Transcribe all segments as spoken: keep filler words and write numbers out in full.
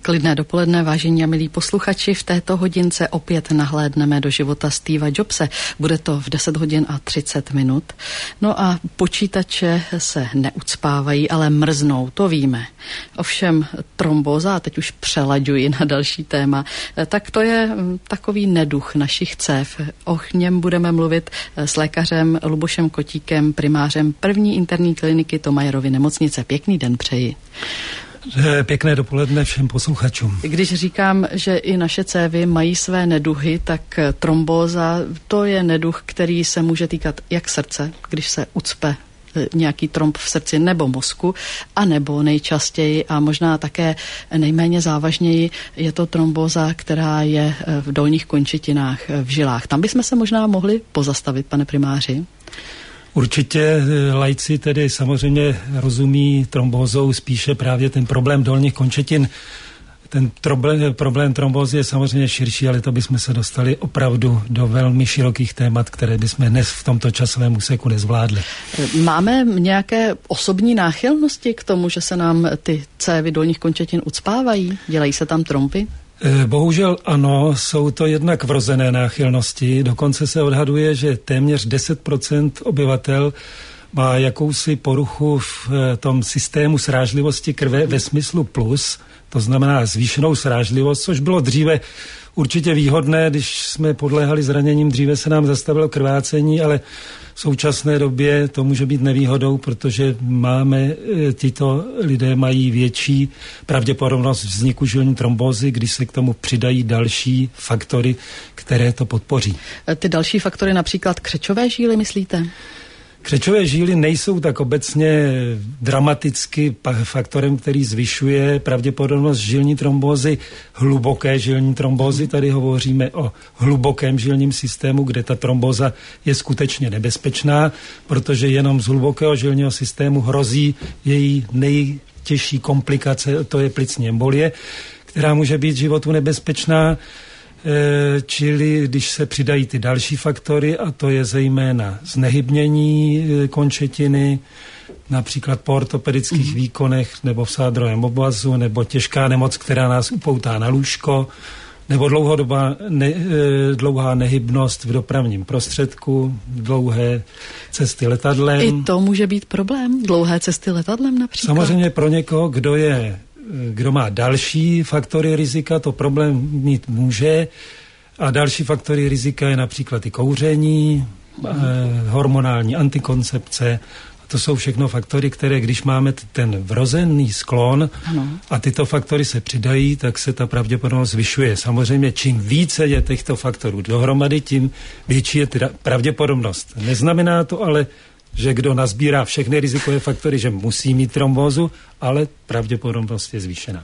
Klidné dopoledne, vážení a milí posluchači. V této hodince opět nahlédneme do života Steva Jobse. Bude to v deset hodin a třicet minut. No a počítače se neucpávají, ale mrznou, to víme. Ovšem trombóza, a teď už přelaďuji na další téma, tak to je takový neduch našich cév. O něm budeme mluvit s lékařem Lubošem Kotíkem, primářem první interní kliniky Thomayerovy nemocnice. Pěkný den přeji. Pěkné dopoledne všem posluchačům. Když říkám, že i naše cévy mají své neduhy, tak trombóza, to je neduch, který se může týkat jak srdce, když se ucpe nějaký tromb v srdci nebo mozku, anebo nejčastěji a možná také nejméně závažněji je to trombóza, která je v dolních končetinách, v žilách. Tam bychom se možná mohli pozastavit, pane primáři. Určitě laici tedy samozřejmě rozumí trombózou spíše právě ten problém dolních končetin. Ten problém, problém trombózy je samozřejmě širší, ale to bychom se dostali opravdu do velmi širokých témat, které bychom dnes v tomto časovém úseku nezvládli. Máme nějaké osobní náchylnosti k tomu, že se nám ty cévy dolních končetin ucpávají? Dělají se tam tromby? Bohužel ano, jsou to jednak vrozené náchylnosti. Dokonce se odhaduje, že téměř deset procent obyvatel má jakousi poruchu v tom systému srážlivosti krve ve smyslu plus, to znamená zvýšenou srážlivost, což bylo dříve určitě výhodné, když jsme podléhali zraněním, dříve se nám zastavilo krvácení, ale v současné době to může být nevýhodou, protože máme, tyto lidé mají větší pravděpodobnost vzniku žilní trombózy, když se k tomu přidají další faktory, které to podpoří. Ty další faktory, například křečové žíly, myslíte? Křečové žíly nejsou tak obecně dramaticky faktorem, který zvyšuje pravděpodobnost žilní trombózy, hluboké žilní trombózy. Tady hovoříme o hlubokém žilním systému, kde ta trombóza je skutečně nebezpečná, protože jenom z hlubokého žilního systému hrozí její nejtěžší komplikace, to je plicní embolie, která může být životu nebezpečná. Čili když se přidají ty další faktory, a to je zejména znehybnění končetiny, například po ortopedických mm. výkonech nebo v sádrovém obvazu, nebo těžká nemoc, která nás upoutá na lůžko, nebo dlouhodobá ne, dlouhá nehybnost v dopravním prostředku, dlouhé cesty letadlem. I to může být problém, dlouhé cesty letadlem například? Samozřejmě pro někoho, kdo je Kdo má další faktory rizika, to problém mít může. A další faktory rizika je například i kouření, eh, hormonální antikoncepce. To jsou všechno faktory, které, když máme ten vrozený sklon ano. a tyto faktory se přidají, tak se ta pravděpodobnost zvyšuje. Samozřejmě, čím více je těchto faktorů dohromady, tím větší je teda pravděpodobnost. Neznamená to ale, že kdo nazbírá všechny rizikové faktory, že musí mít trombózu, ale pravděpodobnost je zvýšená.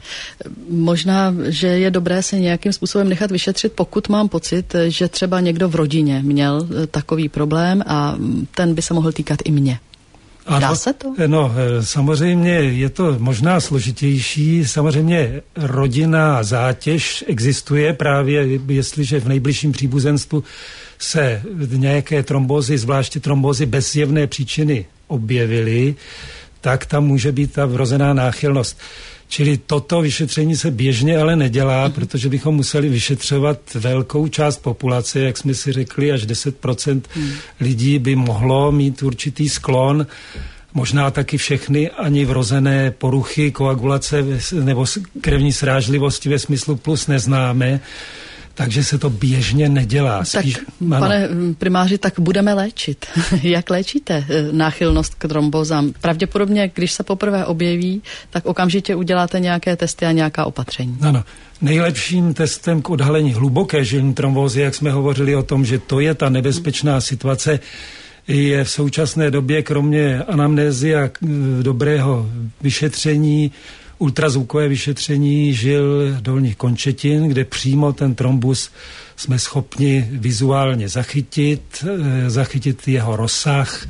Možná, že je dobré se nějakým způsobem nechat vyšetřit, pokud mám pocit, že třeba někdo v rodině měl takový problém a ten by se mohl týkat i mě. Ano, dá se to? No, samozřejmě je to možná složitější. Samozřejmě rodinná zátěž existuje právě, jestliže v nejbližším příbuzenstvu se nějaké trombózy, zvláště trombózy bez zjevné příčiny objevily, tak tam může být ta vrozená náchylnost. Čili toto vyšetření se běžně ale nedělá, mm. protože bychom museli vyšetřovat velkou část populace, jak jsme si řekli, až deset procent mm. lidí by mohlo mít určitý sklon, možná taky všechny ani vrozené poruchy koagulace nebo krevní srážlivosti ve smyslu plus neznáme. Takže se to běžně nedělá. Spíš, tak, ano. Pane primáři, tak budeme léčit. Jak léčíte náchylnost k trombózám? Pravděpodobně, když se poprvé objeví, tak okamžitě uděláte nějaké testy a nějaká opatření. Ano. Nejlepším testem k odhalení hluboké žilní trombózy, jak jsme hovořili o tom, že to je ta nebezpečná situace, je v současné době kromě anamnézy a dobrého vyšetření ultrazvukové vyšetření žil dolních končetin, kde přímo ten trombus jsme schopni vizuálně zachytit, zachytit jeho rozsah,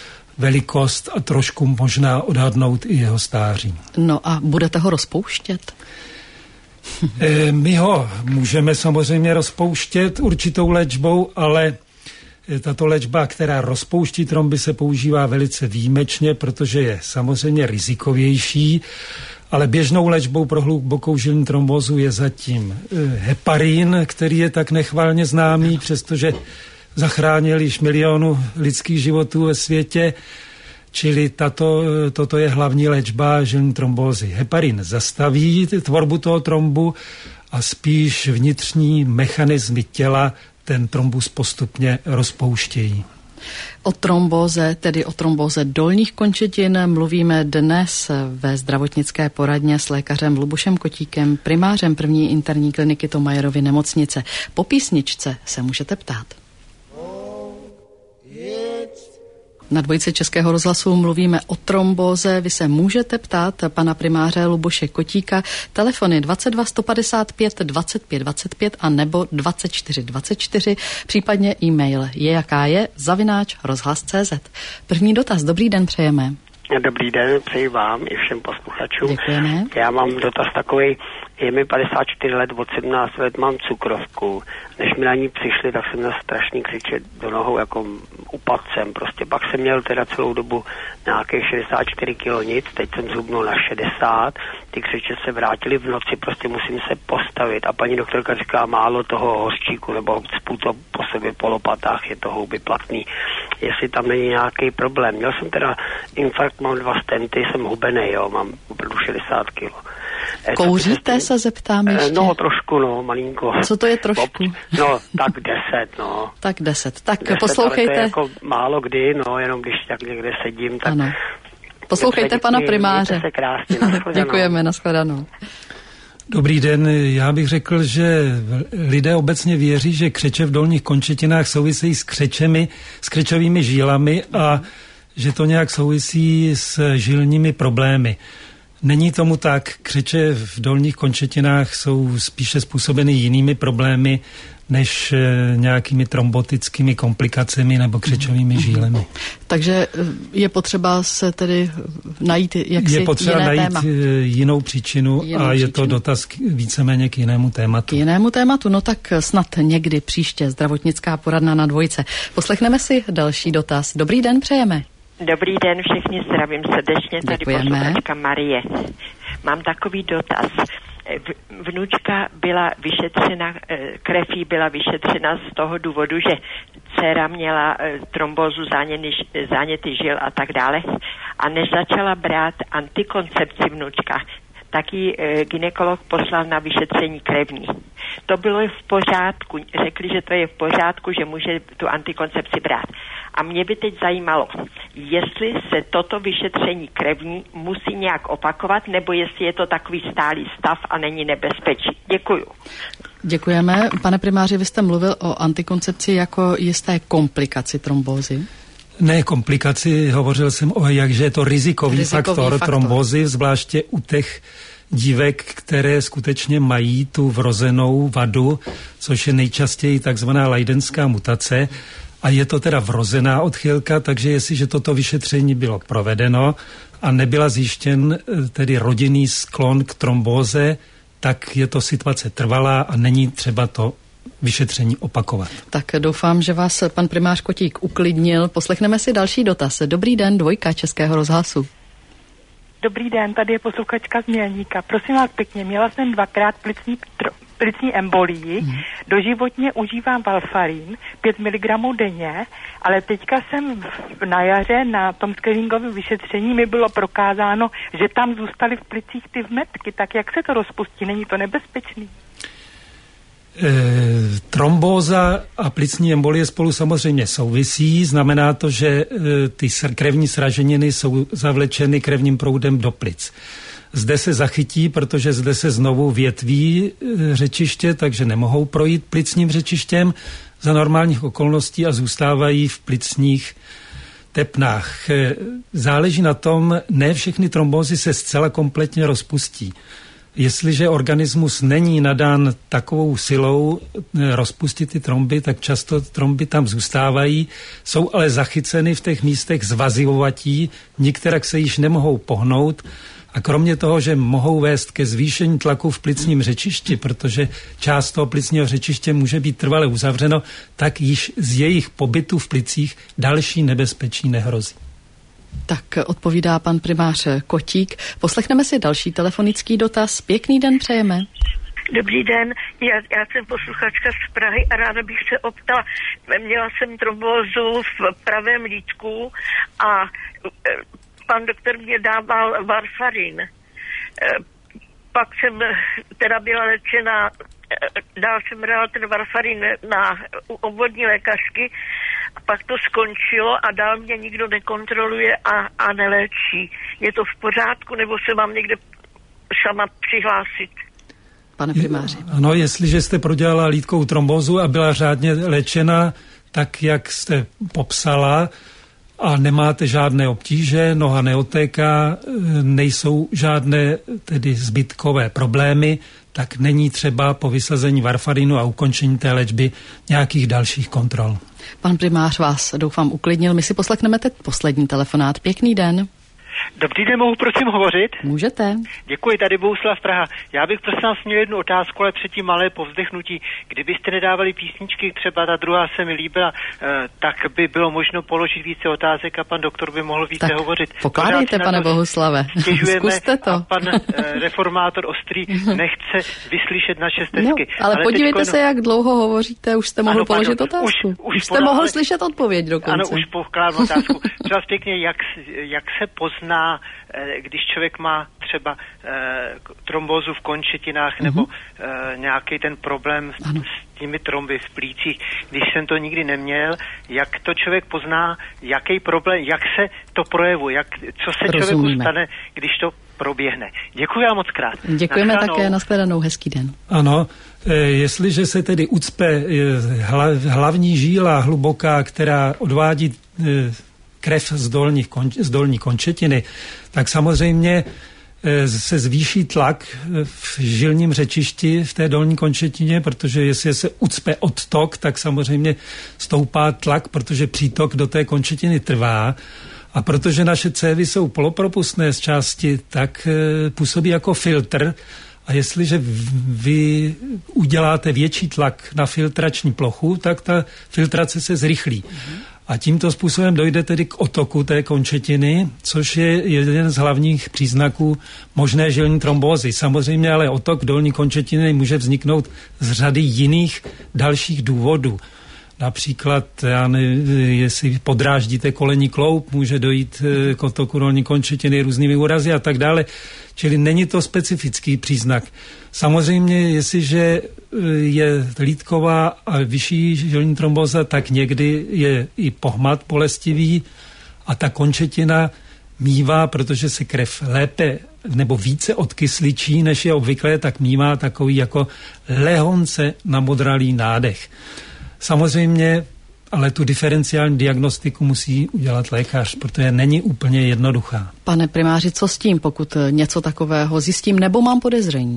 velikost a trošku možná odhadnout i jeho stáří. No a budete ho rozpouštět? My ho můžeme samozřejmě rozpouštět určitou léčbou, ale tato léčba, která rozpouští tromby, se používá velice výjimečně, protože je samozřejmě rizikovější Ale běžnou léčbou pro hlubokou žilní trombózu je zatím heparin, který je tak nechvalně známý, přestože zachránil již milionu lidských životů ve světě. Čili tato, toto je hlavní léčba žilní trombózy. Heparin zastaví tvorbu toho trombu a spíš vnitřní mechanismy těla ten trombus postupně rozpouštějí. O trombóze, tedy o trombóze dolních končetin, mluvíme dnes ve zdravotnické poradně s lékařem Lubošem Kotíkem, primářem první interní kliniky Thomayerovy nemocnice. Po písničce se můžete ptát. Na dvojici Českého rozhlasu mluvíme o trombóze. Vy se můžete ptát pana primáře Luboše Kotíka. Telefony dvacet dva sto padesát pět dvacet pět dvacet pět a nebo dvacet čtyři dvacet čtyři, případně e-mail je jaká je zavináč rozhlas tečka cé zet. První dotaz. Dobrý den přejeme. Dobrý den, přeji vám i všem posluchačům. Děkujeme. Já mám dotaz takový, je mi padesát čtyři let, od sedmnácti let mám cukrovku. Než mi na ní přišli, tak jsem měl strašný křičet do nohou, jako upadcem. Prostě pak jsem měl teda celou dobu nějakých šedesát čtyři kilo nic, teď jsem zhubnul na šedesát, ty křiče se vrátily v noci, prostě musím se postavit a paní doktorka říká málo toho hořčíku, nebo cpu to po sobě po lopatách, je to houby platný, jestli tam není nějaký problém. Měl jsem teda infarkt, mám dva stenty, jsem hubený, jo, mám opravdu šedesát kilo. Kouříte, se zeptám ještě? No, trošku, no, malinko. Co to je trošku? No, tak deset, no. Tak deset. Tak deset, poslouchejte. Ale to je jako málo kdy, no, jenom když tak někde sedím, tak... Ano. Poslouchejte pana primáře. Se krásně, nashledanou. Děkujeme, nashledanou. Dobrý den, já bych řekl, že lidé obecně věří, že křeče v dolních končetinách souvisejí s křečemi, s křečovými žílami a že to nějak souvisí s žilními problémy. Není tomu tak. Křeče v dolních končetinách jsou spíše způsobeny jinými problémy než nějakými trombotickými komplikacemi nebo křečovými žílemi. Takže je potřeba se tedy najít jaksi Je potřeba jiné najít téma. jinou příčinu jinou a je příčinu. To dotaz k, víceméně k jinému tématu. K jinému tématu, no tak snad někdy příště zdravotnická poradna na dvojce. Poslechneme si další dotaz. Dobrý den, přejeme. Dobrý den, všichni zdravím srdečně, tady Děkujeme. posluchačka Marie. Mám takový dotaz. Vnučka byla vyšetřena, krev jí byla vyšetřena z toho důvodu, že dcera měla trombózu, záněty žil a tak dále. A než začala brát antikoncepci vnučka, tak ji gynekolog poslal na vyšetření krevní. To bylo v pořádku. Řekli, že to je v pořádku, že může tu antikoncepci brát. A mě by teď zajímalo, jestli se toto vyšetření krevní musí nějak opakovat, nebo jestli je to takový stálý stav a není nebezpečí. Děkuju. Děkujeme. Pane primáři, vy jste mluvil o antikoncepci jako jisté komplikaci trombózy. Ne komplikaci, hovořil jsem o, jakže je to rizikový, rizikový faktor, faktor trombózy, zvláště u těch dívek, které skutečně mají tu vrozenou vadu, což je nejčastěji takzvaná leidenská mutace. A je to teda vrozená odchylka, takže jestliže toto vyšetření bylo provedeno a nebyla zjištěn tedy rodinný sklon k trombóze, tak je to situace trvalá a není třeba to vyšetření opakovat. Tak doufám, že vás pan primář Kotík uklidnil. Poslechneme si další dotaz. Dobrý den, dvojka Českého rozhlasu. Dobrý den, tady je posluchačka z Mělníka. Prosím vás pěkně, měla jsem dvakrát plicní, plicní embolii, hmm. doživotně užívám Valfarin, pět miligramů denně, ale teďka jsem na jaře na tom screeningovém vyšetření mi bylo prokázáno, že tam zůstaly v plicích ty vmetky, tak jak se to rozpustí, není to nebezpečný? E, trombóza a plicní embolie spolu samozřejmě souvisí. Znamená to, že e, ty krevní sraženiny jsou zavlečeny krevním proudem do plic. Zde se zachytí, protože zde se znovu větví e, řečiště, takže nemohou projít plicním řečištěm za normálních okolností a zůstávají v plicních tepnách. E, záleží na tom, ne všechny trombózy se zcela kompletně rozpustí. Jestliže organismus není nadán takovou silou rozpustit ty tromby, tak často tromby tam zůstávají, jsou ale zachyceny v těch místech zvazivovatí, některak se již nemohou pohnout a kromě toho, že mohou vést ke zvýšení tlaku v plicním řečišti, protože část toho plicního řečiště může být trvale uzavřeno, tak již z jejich pobytu v plicích další nebezpečí nehrozí. Tak odpovídá pan primář Kotík. Poslechneme si další telefonický dotaz. Pěkný den přejeme. Dobrý den, já, já jsem posluchačka z Prahy a ráda bych se optala. Měla jsem trombózu v pravém lítku a pan doktor mě dával varfarin. Pak jsem teda byla léčena, dál jsem brala ten varfarin na obvodní lékařky, a pak to skončilo a dál mě nikdo nekontroluje a, a neléčí. Je to v pořádku, nebo se mám někde sama přihlásit? Pane primáři. Ano, jestliže jste prodělala lítkovou trombózu a byla řádně léčena tak, jak jste popsala, a nemáte žádné obtíže, noha neotéká, nejsou žádné tedy zbytkové problémy, tak není třeba po vysazení varfarinu a ukončení té léčby nějakých dalších kontrol. Pan primář vás, doufám, uklidnil. My si poslechneme teď poslední telefonát. Pěkný den. Dobrý den, mohu prosím hovořit? Můžete. Děkuji, tady Bohuslav Praha. Já bych prosím vás měl jednu otázku, ale předtím malé povzdechnutí. Kdybyste nedávali písničky, třeba ta druhá se mi líbila, eh, tak by bylo možno položit více otázek a pan doktor by mohl více tak hovořit. Pokládejte, pane Bohuslave. Zkuste to. A pan eh, reformátor Ostrý nechce vyslyšet naše stesky. No, ale, ale podívejte teďko... se, jak dlouho hovoříte, už jste mohl ano, položit pardon, otázku. Už, už, už jste podal, mohl ale... slyšet odpověď dokonce. Ano, už pokládám otázku. Třeba pěkně, jak, jak se pozná, když člověk má třeba e, trombózu v končetinách mm-hmm. nebo e, nějaký ten problém s, s těmi tromby v plících, když jsem to nikdy neměl, jak to člověk pozná, jaký problém, jak se to projevuje, jak, co se Rozumíme. člověku stane, když to proběhne. Děkuji vám moc krát. Děkujeme nashledanou. Také, nashledanou, hezký den. Ano, e, jestliže se tedy ucpe e, hla, hlavní žíla hluboká, která odvádí e, krev z, dolních, z dolní končetiny, tak samozřejmě se zvýší tlak v žilním řečišti v té dolní končetině, protože jestli se ucpe odtok, tak samozřejmě stoupá tlak, protože přítok do té končetiny trvá. A protože naše cévy jsou polopropustné z části, tak působí jako filtr. A jestliže vy uděláte větší tlak na filtrační plochu, tak ta filtrace se zrychlí. A tímto způsobem dojde tedy k otoku té končetiny, což je jeden z hlavních příznaků možné žilní trombózy. Samozřejmě ale otok dolní končetiny může vzniknout z řady jiných dalších důvodů. Například, já nevím, jestli podráždíte kolenní kloub, může dojít k otoku dolní končetiny různými úrazy a tak dále. Čili není to specifický příznak. Samozřejmě, jestliže je lítková a vyšší žilní trombóza, tak někdy je i pohmat bolestivý a ta končetina mívá, protože se krev lépe nebo více odkysličí, než je obvyklé, tak mívá takový jako lehonce namodralý nádech. Samozřejmě, ale tu diferenciální diagnostiku musí udělat lékař, protože není úplně jednoduchá. Pane primáři, co s tím, pokud něco takového zjistím nebo mám podezření?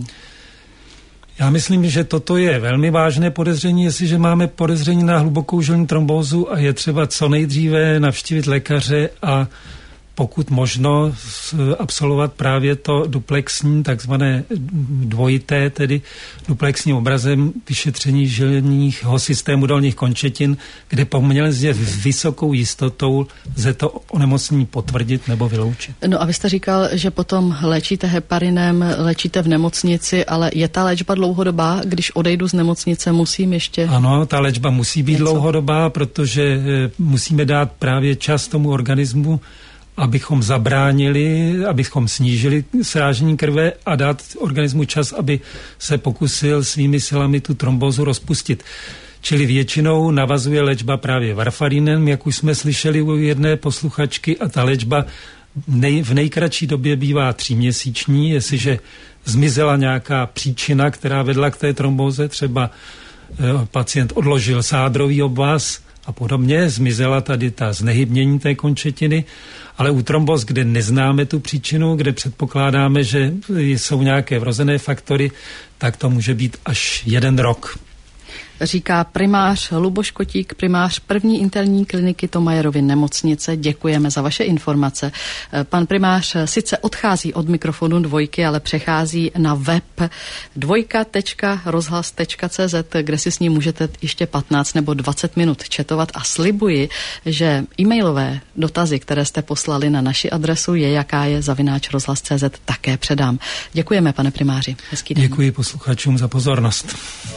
Já myslím, že toto je velmi vážné podezření, jestliže máme podezření na hlubokou žilní trombózu a je třeba co nejdříve navštívit lékaře a pokud možno absolvovat právě to duplexní, takzvané dvojité, tedy duplexním obrazem vyšetření žilního systému dolních končetin, kde poměrně vysokou jistotou lze to onemocnění potvrdit nebo vyloučit. No a vy jste říkal, že potom léčíte heparinem, léčíte v nemocnici, ale je ta léčba dlouhodobá? Když odejdu z nemocnice, musím ještě... Ano, ta léčba musí být něco? dlouhodobá, protože musíme dát právě čas tomu organismu, abychom zabránili, abychom snížili srážení krve a dát organismu čas, aby se pokusil svými silami tu trombózu rozpustit. Čili většinou navazuje léčba právě varfarinem, jak už jsme slyšeli u jedné posluchačky, a ta léčba nej, v nejkratší době bývá tříměsíční, jestliže zmizela nějaká příčina, která vedla k té trombóze, třeba eh, pacient odložil sádrový obvaz a podobně, zmizela tady ta znehybnění té končetiny, ale u trombóz, kde neznáme tu příčinu, kde předpokládáme, že jsou nějaké vrozené faktory, tak to může být až jeden rok. Říká primář Luboš Kotík, primář první interní kliniky Thomayerovy nemocnice. Děkujeme za vaše informace. Pan primář sice odchází od mikrofonu dvojky, ale přechází na web dvojka tečka rozhlas tečka cé zet, kde si s ním můžete ještě patnáct nebo dvacet minut četovat a slibuji, že e-mailové dotazy, které jste poslali na naši adresu je jaká je zavináč rozhlas tečka cé zet, také předám. Děkujeme, pane primáři. Hezký den. Děkuji posluchačům za pozornost.